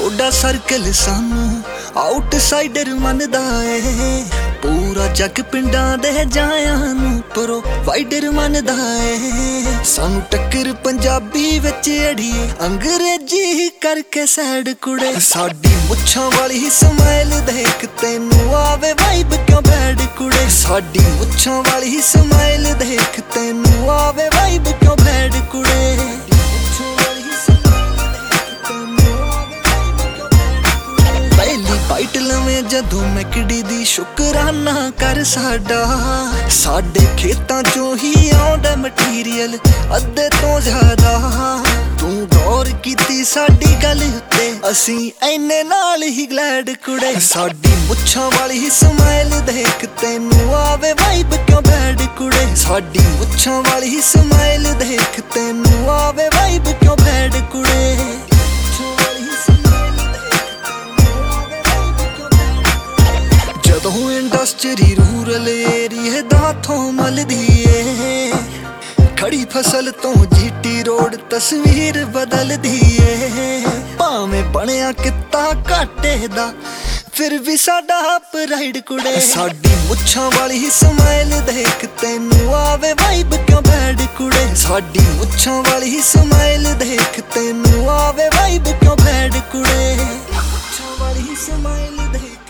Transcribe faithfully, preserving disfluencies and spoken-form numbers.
थोड़ा सर्कल सानू आउटसाइडर मनदा है, पूरा जग पिंडां दे जायां नू प्रोवाइडर मनदा है। सानू टक्कर पंजाबी विच अड़िए अंग्रेजी करके सैड कुड़े, साडी मुच्छां वाली स्माइल देख तैनू आवे वाइब क्यों बैड कुड़े, साडी मुच्छां वाली स्माइल देख तैनू आवे वाइब क्यों बैड कुड़े। बाइट लवें जदों मैकडी दी शुकराना कर साडा, साडे खेतां चों ही आउंदा मटीरियल अद्धे तो ज्यादा। तू गौर कीती साडी गल उत्ते असीं ऐने नाल ही ग्लैड कुड़े, साडी मुच्छां वाली स्माइल देख तैनू आवे वाइब क्यों बैड कुड़े, साडी मुच्छां वाली स्माइल देख तैनू आवे वाइब क्यों बैड कुड़े। जदों इंडस्ट्री रूरल एरिए दा थों मलदी ए, खड़ी फसल तो जीटी रोड तस्वीर बदलदी ए। भावें बनिया किता घाटे दा फिर भी साडा प्राइड कुड़े, साडी मुच्छां वाली स्माइल देख तैनू आवे वाइब क्यों बैड कुड़े, साडी मुच्छां वाली स्माइल देख तैनू आवे वाइब क्यों बैड कुड़े। मुच्छां वाली स्माइल देख